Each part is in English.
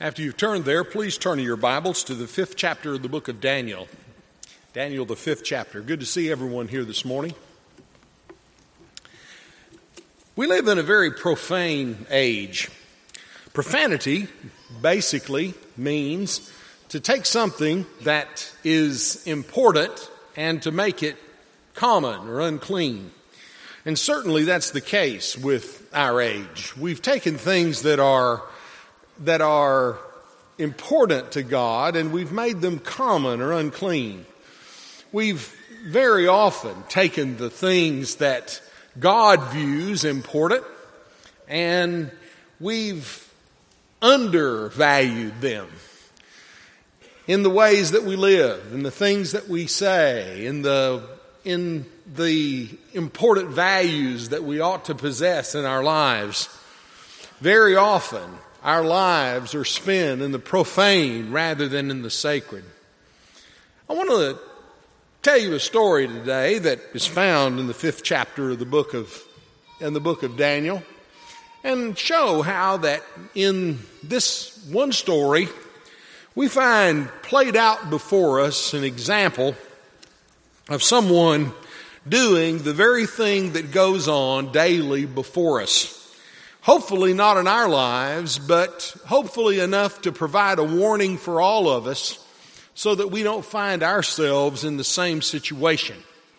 After you've turned there, please turn to your Bibles to the 5th chapter of the book of Daniel. Daniel, the 5th chapter. Good to see everyone here this morning. We live in a very profane age. Profanity basically means to take something that is important and to make it common or unclean. And certainly that's the case with our age. We've taken things that are important to God, and we've made them common or unclean. We've very often taken the things that God views important, and we've undervalued them in the ways that we live, in the things that we say, in the important values that we ought to possess in our lives. Very often, our lives are spent in the profane rather than in the sacred. I want to tell you a story today that is found in the 5th chapter of the book of Daniel, and show how that in this one story we find played out before us an example of someone doing the very thing that goes on daily before us. Hopefully not in our lives, but hopefully enough to provide a warning for all of us so that we don't find ourselves in the same situation.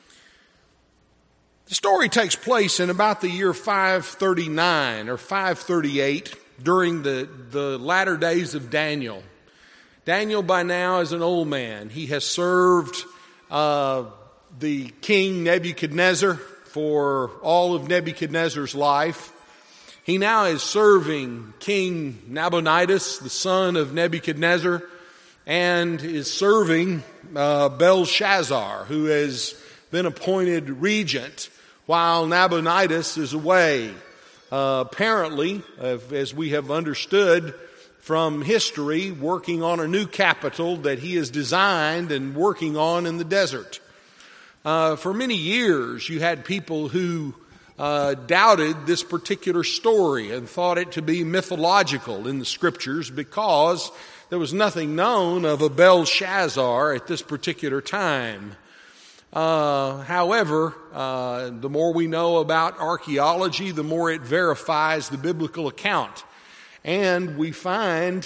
The story takes place in about the year 539 or 538 during the latter days of Daniel. Daniel by now is an old man. He has served the king Nebuchadnezzar for all of Nebuchadnezzar's life. He now is serving King Nabonidus, the son of Nebuchadnezzar, and is serving Belshazzar, who has been appointed regent while Nabonidus is away. Apparently, as we have understood from history, working on a new capital that he has designed and working on in the desert. For many years, you had people who doubted this particular story and thought it to be mythological in the scriptures because there was nothing known of a Belshazzar at this particular time. However, the more we know about archaeology, the more it verifies the biblical account. And we find,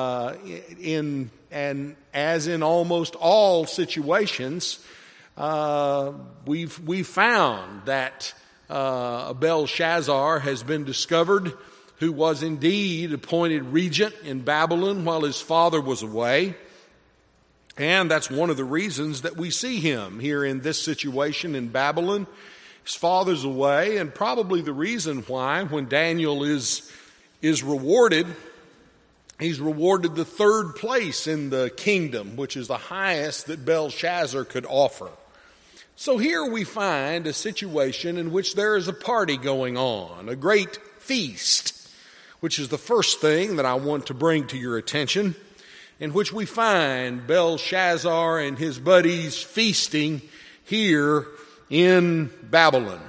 as in almost all situations, we've found that Belshazzar has been discovered, who was indeed appointed regent in Babylon while his father was away. And that's one of the reasons that we see him here in this situation in Babylon. His father's away, and probably the reason why when Daniel is rewarded, he's rewarded the third place in the kingdom, which is the highest that Belshazzar could offer. So here we find a situation in which there is a party going on, a great feast, which is the first thing that I want to bring to your attention, in which we find Belshazzar and his buddies feasting here in Babylon.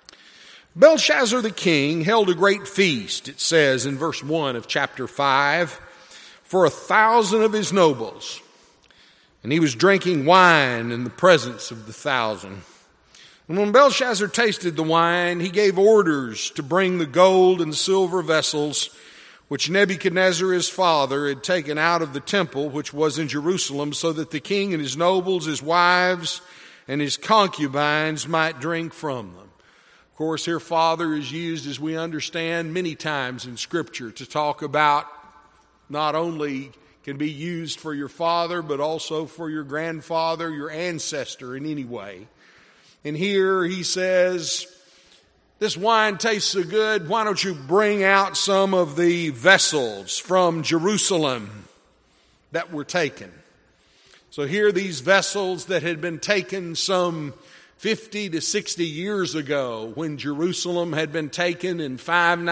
Belshazzar the king held a great feast, it says in verse 1 of chapter 5, for 1,000 of his nobles. And he was drinking wine in the presence of the 1,000. And when Belshazzar tasted the wine, he gave orders to bring the gold and silver vessels which Nebuchadnezzar his father had taken out of the temple which was in Jerusalem, so that the king and his nobles, his wives, and his concubines might drink from them. Of course, here father is used, as we understand, many times in Scripture to talk about not only can be used for your father, but also for your grandfather, your ancestor in any way. And here he says, this wine tastes so good, why don't you bring out some of the vessels from Jerusalem that were taken? So here these vessels that had been taken some 50 to 60 years ago, when Jerusalem had been taken in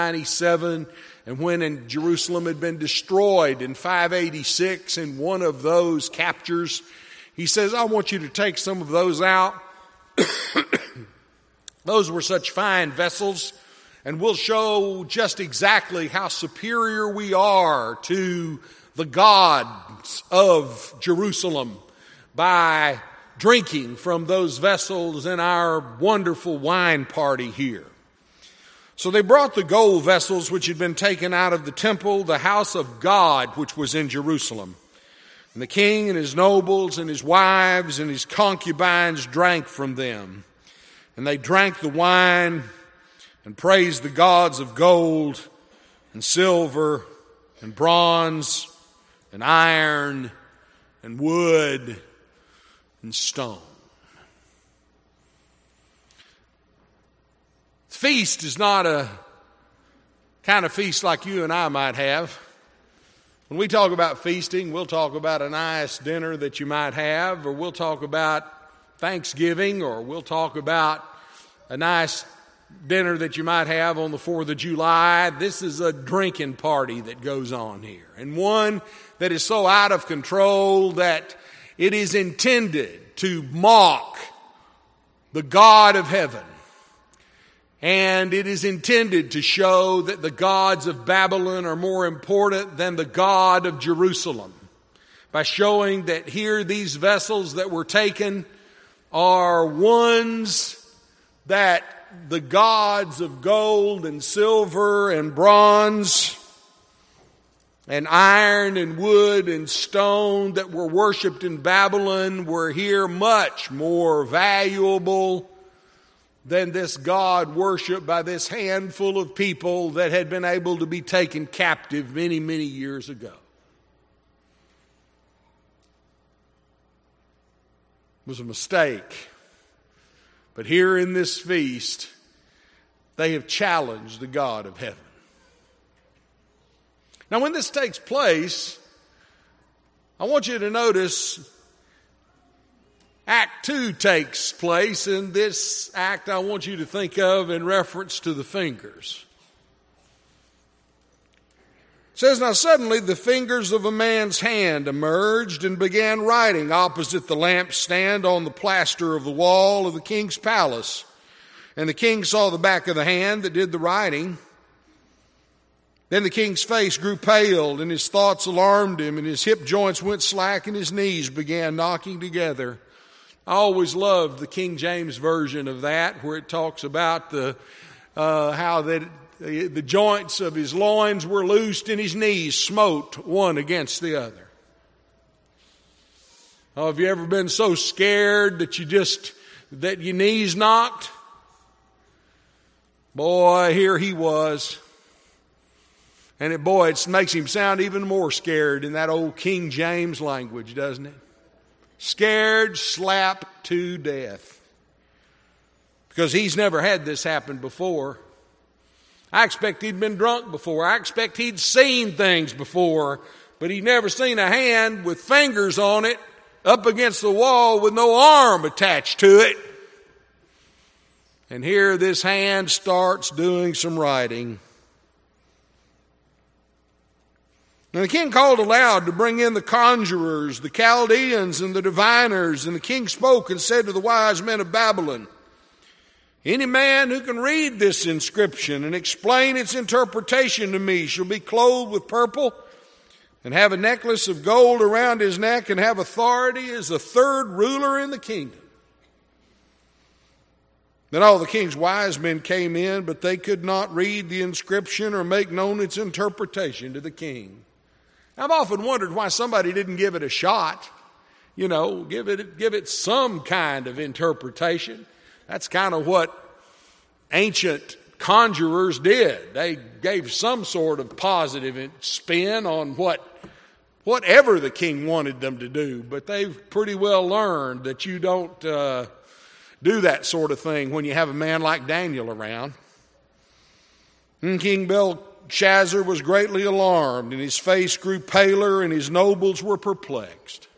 597, and when Jerusalem had been destroyed in 586 in one of those captures, he says, I want you to take some of those out. Those were such fine vessels And we'll show just exactly how superior we are to the gods of Jerusalem by drinking from those vessels in our wonderful wine party here. So they brought the gold vessels which had been taken out of the temple, the house of God, which was in Jerusalem. And the king and his nobles and his wives and his concubines drank from them. And they drank the wine and praised the gods of gold and silver and bronze and iron and wood and stone. Feast is not a kind of feast like you and I might have. When we talk about feasting, we'll talk about a nice dinner that you might have, or we'll talk about Thanksgiving, or we'll talk about a nice dinner that you might have on the 4th of July. This is a drinking party that goes on here, and one that is so out of control that it is intended to mock the God of heaven. And it is intended to show that the gods of Babylon are more important than the God of Jerusalem, by showing that here these vessels that were taken are ones that the gods of gold and silver and bronze and iron and wood and stone that were worshipped in Babylon were here much more valuable than this God worshipped by this handful of people that had been able to be taken captive many, many years ago. It was a mistake. But here in this feast, they have challenged the God of heaven. Now, when this takes place, I want you to notice Act 2 takes place, and this act I want you to think of in reference to the fingers. It says, now suddenly the fingers of a man's hand emerged and began writing opposite the lampstand on the plaster of the wall of the king's palace. And the king saw the back of the hand that did the writing. Then the king's face grew pale, and his thoughts alarmed him, and his hip joints went slack, and his knees began knocking together. I always loved the King James version of that, where it talks about how that the joints of his loins were loosed and his knees smote one against the other. Oh, have you ever been so scared that your knees knocked? Boy, here he was. And it makes him sound even more scared in that old King James language, doesn't it? Scared slap to death. Because he's never had this happen before. I expect he'd been drunk before. I expect he'd seen things before. But he'd never seen a hand with fingers on it up against the wall with no arm attached to it. And here this hand starts doing some writing. And the king called aloud to bring in the conjurers, the Chaldeans, and the diviners. And the king spoke and said to the wise men of Babylon, any man who can read this inscription and explain its interpretation to me shall be clothed with purple and have a necklace of gold around his neck and have authority as the third ruler in the kingdom. Then all the king's wise men came in, but they could not read the inscription or make known its interpretation to the king. I've often wondered why somebody didn't give it a shot. You know, give it some kind of interpretation. That's kind of what ancient conjurers did. They gave some sort of positive spin on whatever the king wanted them to do. But they've pretty well learned that you don't do that sort of thing when you have a man like Daniel around. And King Belshazzar was greatly alarmed, and his face grew paler, and his nobles were perplexed.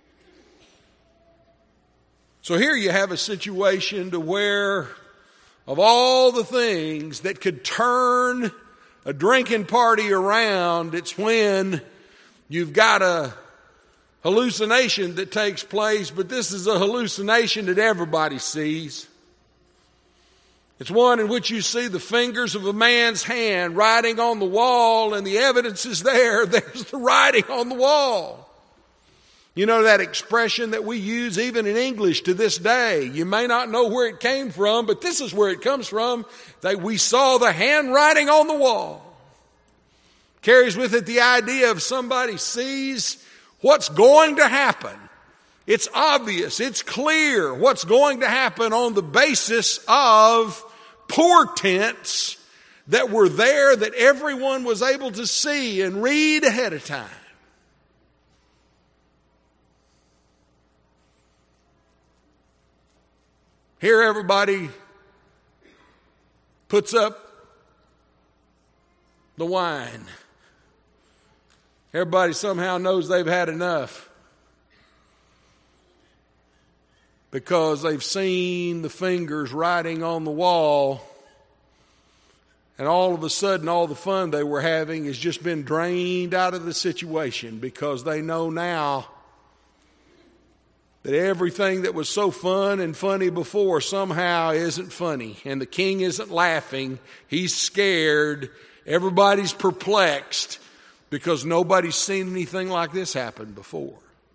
So here you have a situation to where, of all the things that could turn a drinking party around, it's when you've got a hallucination that takes place, but this is a hallucination that everybody sees. It's one in which you see the fingers of a man's hand writing on the wall, and the evidence is there. There's the writing on the wall. You know that expression that we use even in English to this day. You may not know where it came from, but this is where it comes from. That we saw the handwriting on the wall. Carries with it the idea of somebody sees what's going to happen. It's obvious, it's clear what's going to happen on the basis of portents that were there that everyone was able to see and read ahead of time. Here everybody puts up the wine. Everybody somehow knows they've had enough because they've seen the fingers writing on the wall, and all of a sudden all the fun they were having has just been drained out of the situation because they know now that everything that was so fun and funny before somehow isn't funny, and the king isn't laughing. He's scared. Everybody's perplexed because nobody's seen anything like this happen before.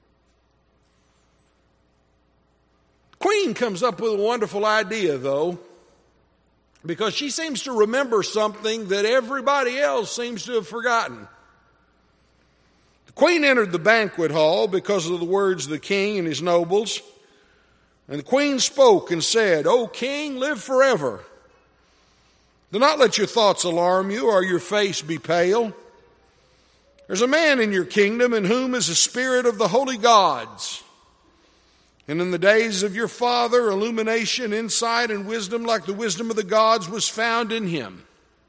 The queen comes up with a wonderful idea, though, because she seems to remember something that everybody else seems to have forgotten. The queen entered the banquet hall because of the words of the king and his nobles. And the queen spoke and said, "O king, live forever. Do not let your thoughts alarm you or your face be pale. There's a man in your kingdom in whom is the spirit of the holy gods. And in the days of your father, illumination, insight, and wisdom like the wisdom of the gods was found in him.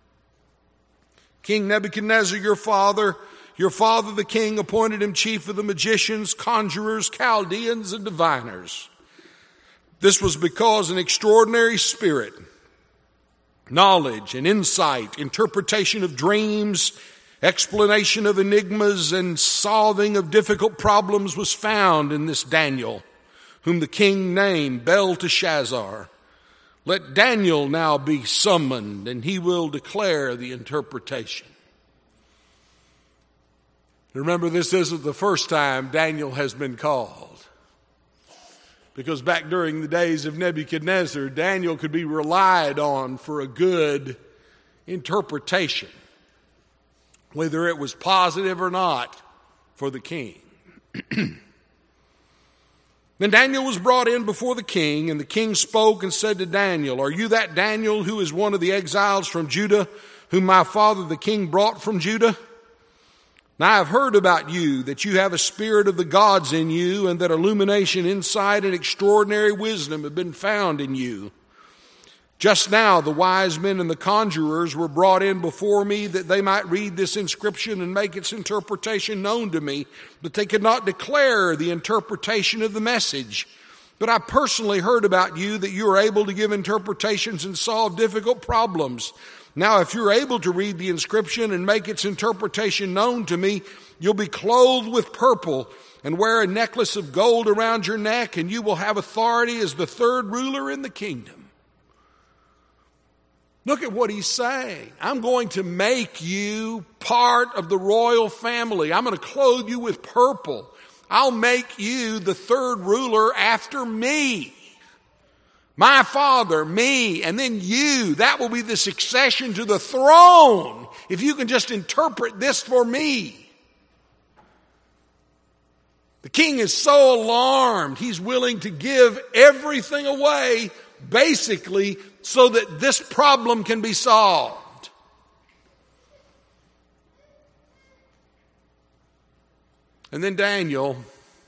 King Nebuchadnezzar, your father the king, appointed him chief of the magicians, conjurers, Chaldeans, and diviners. This was because an extraordinary spirit, knowledge and insight, interpretation of dreams, explanation of enigmas, and solving of difficult problems was found in this Daniel, whom the king named Belteshazzar. Let Daniel now be summoned, and he will declare the interpretation." Remember, this isn't the first time Daniel has been called. Because back during the days of Nebuchadnezzar, Daniel could be relied on for a good interpretation, whether it was positive or not, for the king. Then Daniel was brought in before the king, and the king spoke and said to Daniel, "Are you that Daniel who is one of the exiles from Judah, whom my father the king brought from Judah? Now I have heard about you, that you have a spirit of the gods in you, and that illumination, insight, and extraordinary wisdom have been found in you. Just now the wise men and the conjurers were brought in before me that they might read this inscription and make its interpretation known to me, but they could not declare the interpretation of the message. But I personally heard about you, that you are able to give interpretations and solve difficult problems. Now, if you're able to read the inscription and make its interpretation known to me, you'll be clothed with purple and wear a necklace of gold around your neck, and you will have authority as the third ruler in the kingdom." Look at what he's saying. I'm going to make you part of the royal family. I'm going to clothe you with purple. I'll make you the third ruler after me. My father, me, and then you. That will be the succession to the throne, if you can just interpret this for me. The king is so alarmed, he's willing to give everything away, basically, so that this problem can be solved. And then Daniel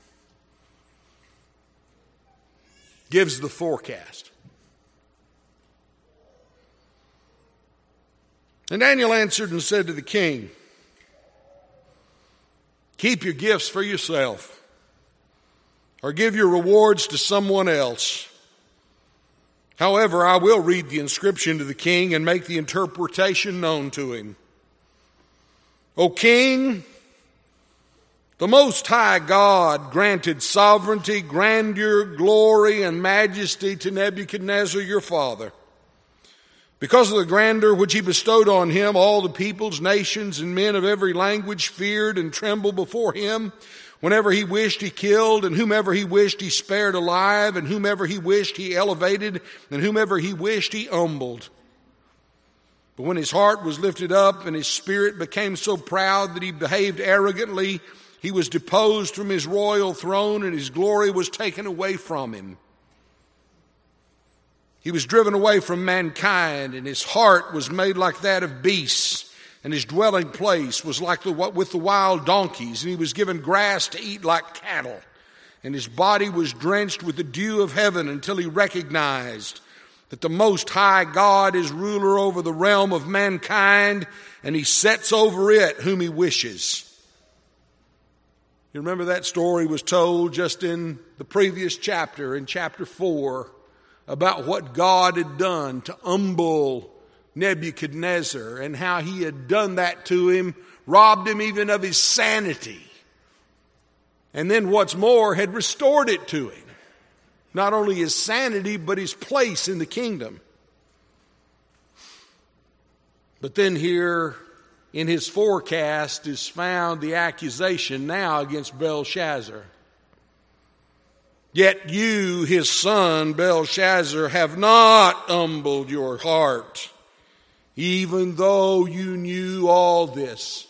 gives the forecast. And Daniel answered and said to the king, "Keep your gifts for yourself, or give your rewards to someone else. However, I will read the inscription to the king and make the interpretation known to him. O king, the Most High God granted sovereignty, grandeur, glory, and majesty to Nebuchadnezzar your father. Because of the grandeur which he bestowed on him, all the peoples, nations, and men of every language feared and trembled before him. Whenever he wished, he killed, and whomever he wished, he spared alive, and whomever he wished, he elevated, and whomever he wished, he humbled. But when his heart was lifted up and his spirit became so proud that he behaved arrogantly, he was deposed from his royal throne, and his glory was taken away from him. He was driven away from mankind, and his heart was made like that of beasts, and his dwelling place was like with the wild donkeys, and he was given grass to eat like cattle, and his body was drenched with the dew of heaven until he recognized that the Most High God is ruler over the realm of mankind, and he sets over it whom he wishes. You remember that story was told just in the previous chapter, in chapter 4, about what God had done to humble Nebuchadnezzar and how he had done that to him, robbed him even of his sanity. And then what's more, had restored it to him. Not only his sanity, but his place in the kingdom. But then here in his forecast is found the accusation now against Belshazzar. Yet you, his son, Belshazzar, have not humbled your heart, even though you knew all this.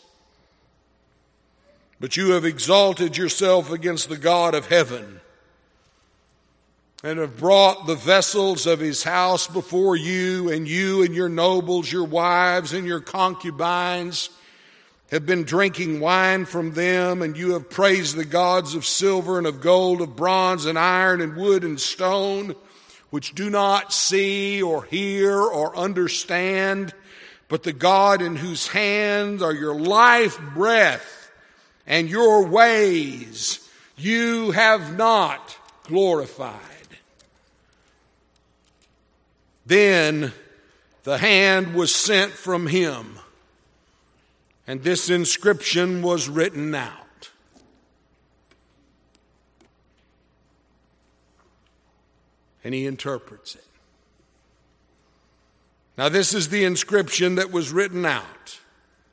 But you have exalted yourself against the God of heaven, and have brought the vessels of his house before you and your nobles, your wives, and your concubines have been drinking wine from them, and you have praised the gods of silver and of gold, of bronze and iron and wood and stone, which do not see or hear or understand, but the God in whose hands are your life breath and your ways you have not glorified. Then the hand was sent from him, and this inscription was written out. And he interprets it. Now this is the inscription that was written out.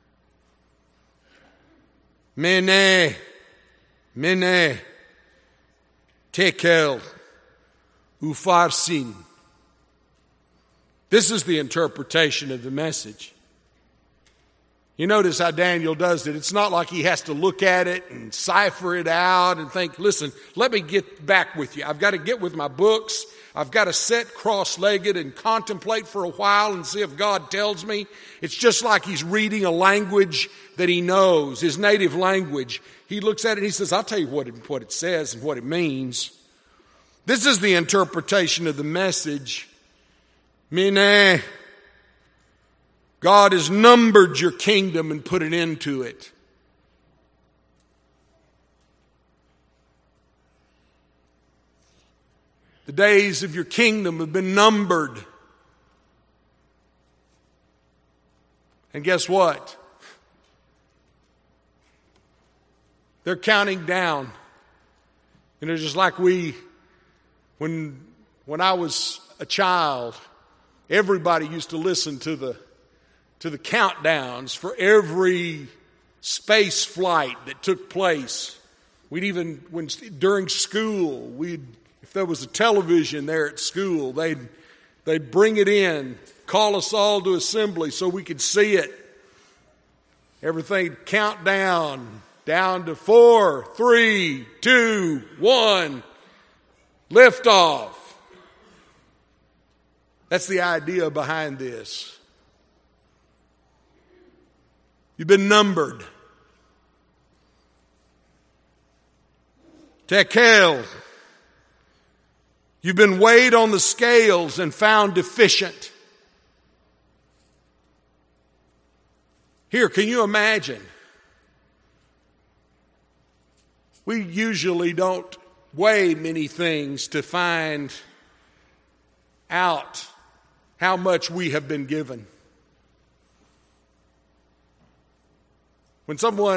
Mene, mene, tekel, upharsin. This is the interpretation of the message. You notice how Daniel does it. It's not like he has to look at it and cipher it out and think, listen, let me get back with you. I've got to get with my books. I've got to sit cross-legged and contemplate for a while and see if God tells me. It's just like he's reading a language that he knows, his native language. He looks at it and he says, I'll tell you what it says and what it means. This is the interpretation of the message. Mene. God has numbered your kingdom and put an end to it. The days of your kingdom have been numbered. And guess what? They're counting down. You know, just like when I was a child, everybody used to listen to the countdowns for every space flight that took place. During school, if there was a television there at school, they'd bring it in, call us all to assembly so we could see it. Everything count down to 4, 3, 2, 1, liftoff. That's the idea behind this. You've been numbered. Tekel. You've been weighed on the scales and found deficient. Here, can you imagine? We usually don't weigh many things to find out how much we have been given. When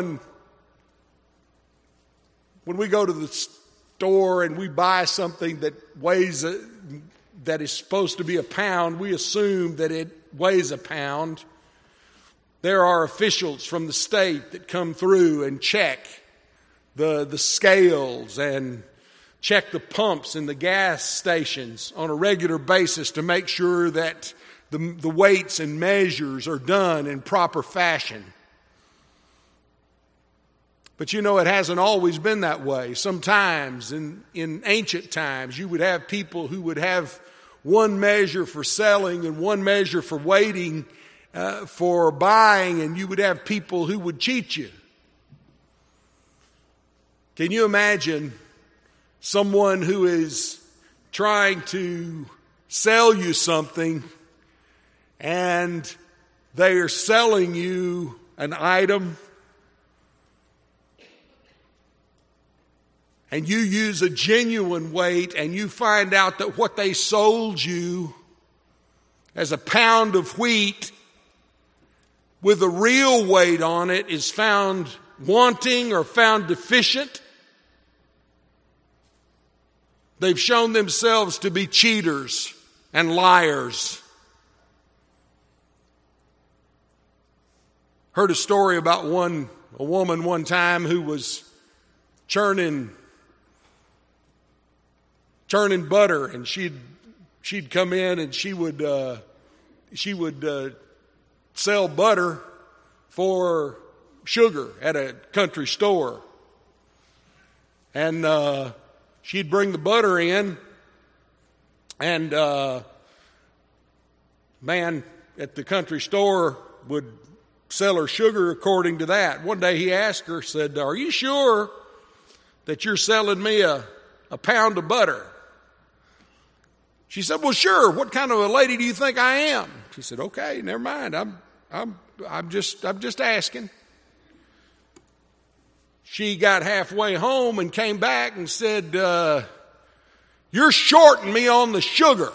we go to the store and we buy something that weighs that is supposed to be a pound, we assume that it weighs a pound. There are officials from the state that come through and check the scales and check the pumps in the gas stations on a regular basis to make sure that the weights and measures are done in proper fashion. But you know, it hasn't always been that way. Sometimes in ancient times, you would have people who would have one measure for selling and one measure for weighting, for buying, and you would have people who would cheat you. Can you imagine someone who is trying to sell you something and they are selling you an item and you use a genuine weight and you find out that what they sold you as a pound of wheat with a real weight on it is found wanting or found deficient? They've shown themselves to be cheaters and liars. Heard a story about a woman one time who was churning butter, and she'd come in and she would sell butter for sugar at a country store. And she'd bring the butter in, and man at the country store would sell her sugar according to that. One day he asked her, said, "Are you sure that you're selling me a pound of butter?" She said, "Well, sure. What kind of a lady do you think I am?" She said, "Okay, never mind. I'm just asking." She got halfway home and came back and said, "You're shorting me on the sugar,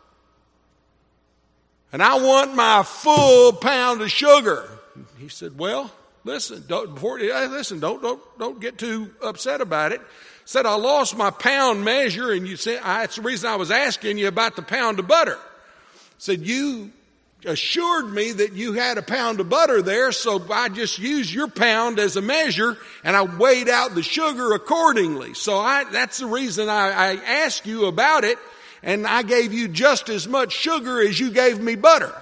and I want my full pound of sugar." He said, "Well, listen, don't get too upset about it." Said, "I lost my pound measure, and you said that's the reason I was asking you about the pound of butter." Said, "You assured me that you had a pound of butter there, so I just used your pound as a measure, and I weighed out the sugar accordingly. So that's the reason I asked you about it, and I gave you just as much sugar as you gave me butter."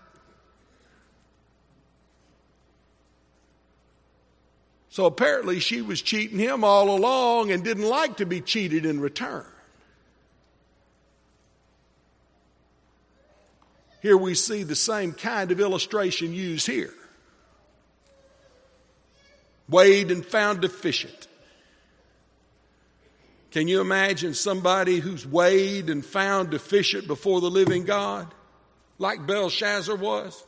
So apparently she was cheating him all along and didn't like to be cheated in return. Here we see the same kind of illustration used here. Weighed and found deficient. Can you imagine somebody who's weighed and found deficient before the living God, like Belshazzar was?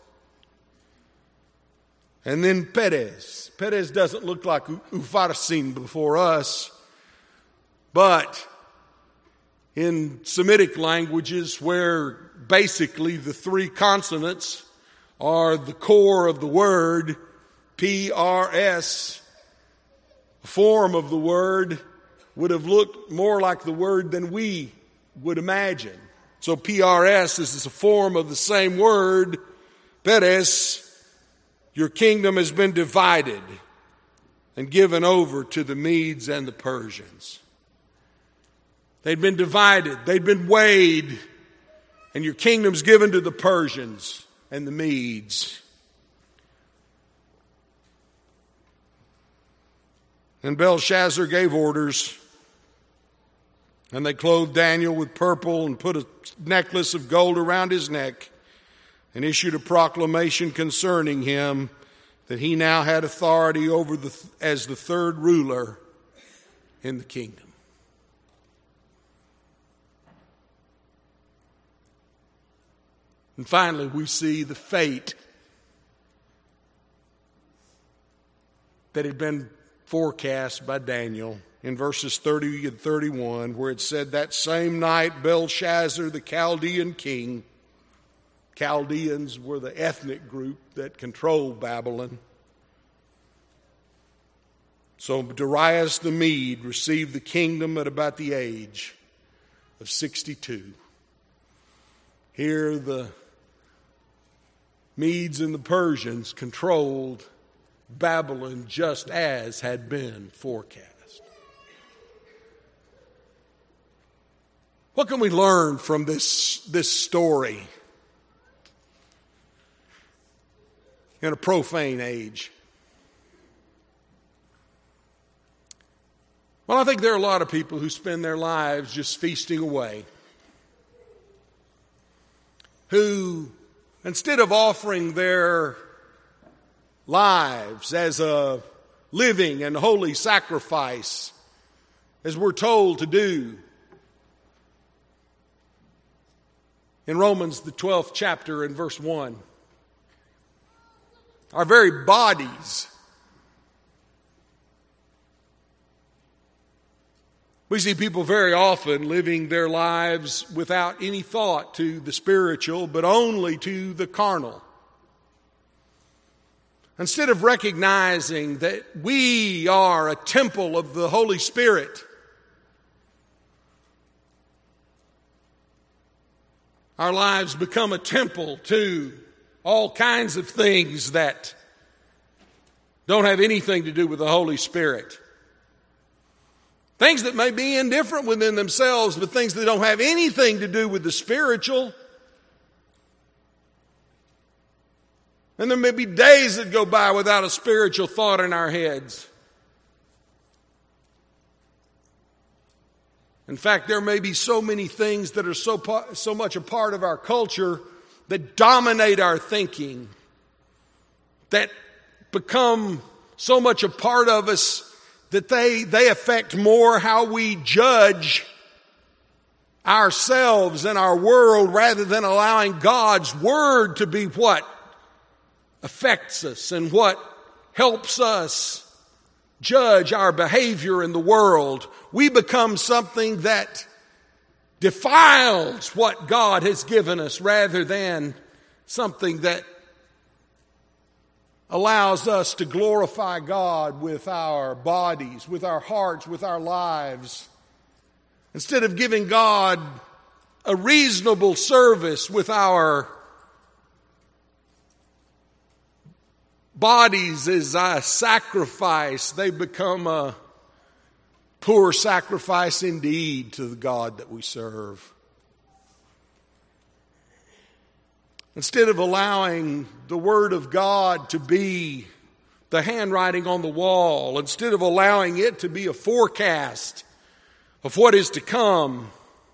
And then Perez. Perez doesn't look like Upharsin before us, but in Semitic languages where basically the three consonants are the core of the word, PRS, a form of the word would have looked more like the word than we would imagine. So PRS is a form of the same word, Perez. Your kingdom has been divided and given over to the Medes and the Persians. They'd been divided, they'd been weighed, and your kingdom's given to the Persians and the Medes. And Belshazzar gave orders, and they clothed Daniel with purple and put a necklace of gold around his neck, and issued a proclamation concerning him that he now had authority over as the third ruler in the kingdom. And finally, we see the fate that had been forecast by Daniel in verses 30 and 31, where it said, "That same night Belshazzar, the Chaldean king," Chaldeans were the ethnic group that controlled Babylon. So Darius the Mede received the kingdom at about the age of 62. Here the Medes and the Persians controlled Babylon just as had been forecast. What can we learn from this story in a profane age? Well, I think there are a lot of people who spend their lives just feasting away, who, instead of offering their lives as a living and holy sacrifice, as we're told to do in Romans, the 12th chapter and verse 1, our very bodies, we see people very often living their lives without any thought to the spiritual, but only to the carnal. Instead of recognizing that we are a temple of the Holy Spirit, our lives become a temple to all kinds of things that don't have anything to do with the Holy Spirit. Things that may be indifferent within themselves, but things that don't have anything to do with the spiritual. And there may be days that go by without a spiritual thought in our heads. In fact, there may be so many things that are so much a part of our culture that dominate our thinking, that become so much a part of us that they affect more how we judge ourselves and our world, rather than allowing God's Word to be what affects us and what helps us judge our behavior in the world. We become something that defiles what God has given us, rather than something that allows us to glorify God with our bodies, with our hearts, with our lives. Instead of giving God a reasonable service with our bodies as a sacrifice, they become a poor sacrifice indeed to the God that we serve. Instead of allowing the Word of God to be the handwriting on the wall, instead of allowing it to be a forecast of what is to come,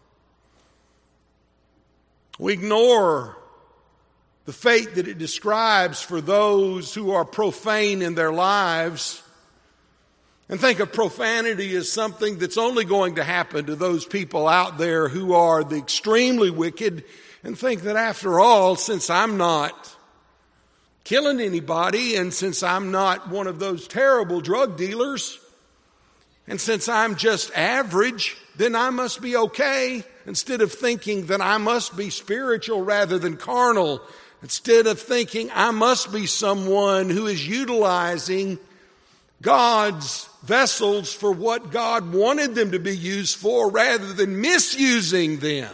we ignore the fate that it describes for those who are profane in their lives, and think of profanity as something that's only going to happen to those people out there who are the extremely wicked, and think that after all, since I'm not killing anybody, and since I'm not one of those terrible drug dealers, and since I'm just average, then I must be okay. Instead of thinking that I must be spiritual rather than carnal, instead of thinking I must be someone who is utilizing God's vessels for what God wanted them to be used for, rather than misusing them.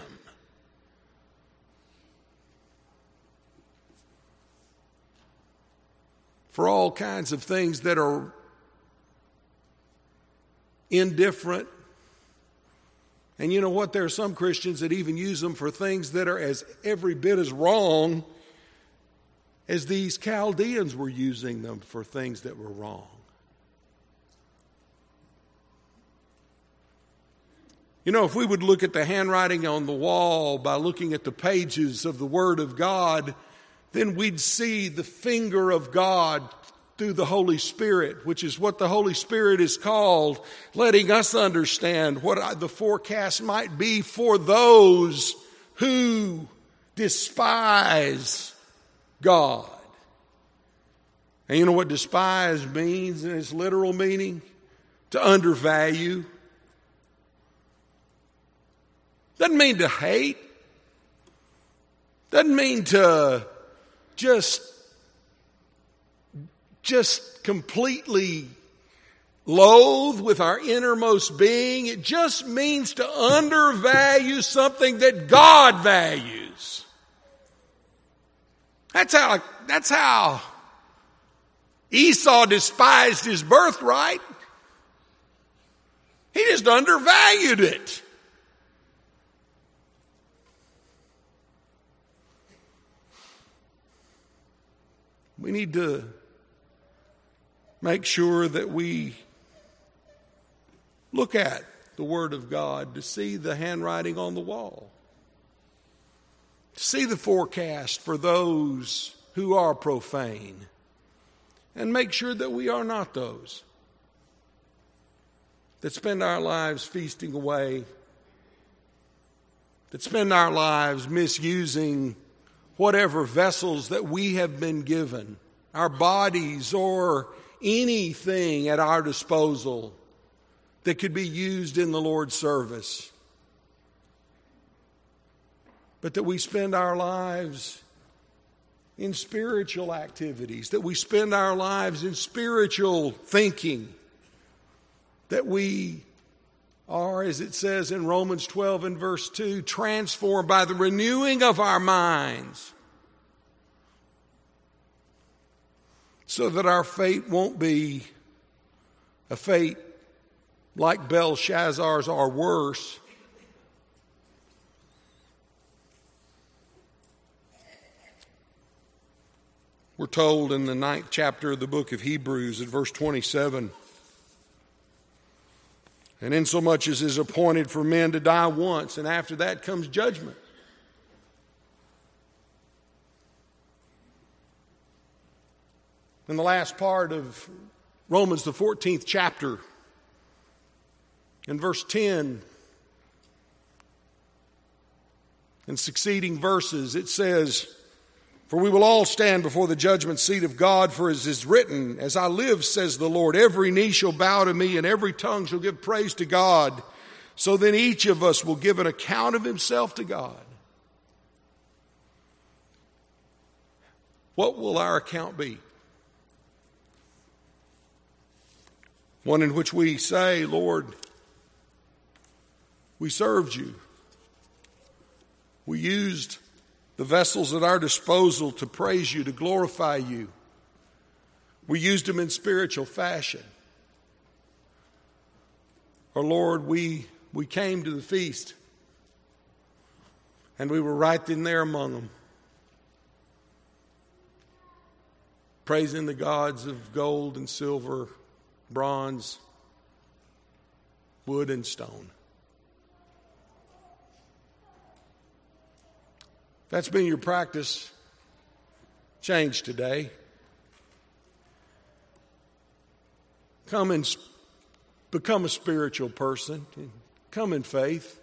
For all kinds of things that are indifferent. And you know what? There are some Christians that even use them for things that are as every bit as wrong as these Chaldeans were using them for things that were wrong. You know, if we would look at the handwriting on the wall by looking at the pages of the Word of God, then we'd see the finger of God through the Holy Spirit, which is what the Holy Spirit is called, letting us understand what the forecast might be for those who despise God. And you know what despise means in its literal meaning? To undervalue. Doesn't mean to hate. Doesn't mean to just completely loathe with our innermost being. It just means to undervalue something that God values. That's how Esau despised his birthright. He just undervalued it. We need to make sure that we look at the Word of God to see the handwriting on the wall, to see the forecast for those who are profane, and make sure that we are not those that spend our lives feasting away, that spend our lives misusing whatever vessels that we have been given, our bodies or anything at our disposal that could be used in the Lord's service. But that we spend our lives in spiritual activities, that we spend our lives in spiritual thinking, that we are, as it says in Romans 12 and verse 2, transformed by the renewing of our minds, so that our fate won't be a fate like Belshazzar's or worse. We're told in the 9th chapter of the book of Hebrews at verse 27, and insomuch as is appointed for men to die once, and after that comes judgment. In the last part of Romans, the 14th chapter, in verse 10 and succeeding verses, it says, "For we will all stand before the judgment seat of God, for as is written, as I live, says the Lord, every knee shall bow to me, and every tongue shall give praise to God. So then each of us will give an account of himself to God." What will our account be? One in which we say, "Lord, we served you. We used the vessels at our disposal to praise you, to glorify you. We used them in spiritual fashion." Or, "Lord, we came to the feast and we were right in there among them, praising the gods of gold and silver, bronze, wood and stone." If that's been your practice, change today. Come and become a spiritual person. Come in faith.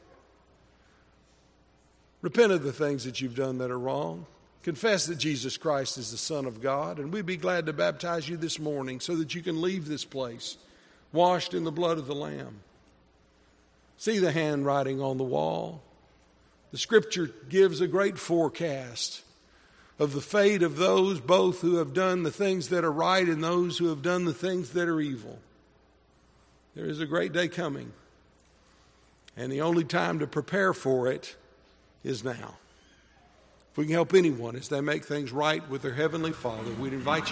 Repent of the things that you've done that are wrong. Confess that Jesus Christ is the Son of God, and we'd be glad to baptize you this morning so that you can leave this place washed in the blood of the Lamb. See the handwriting on the wall. The Scripture gives a great forecast of the fate of those both who have done the things that are right and those who have done the things that are evil. There is a great day coming, and the only time to prepare for it is now. If we can help anyone as they make things right with their Heavenly Father, we'd invite you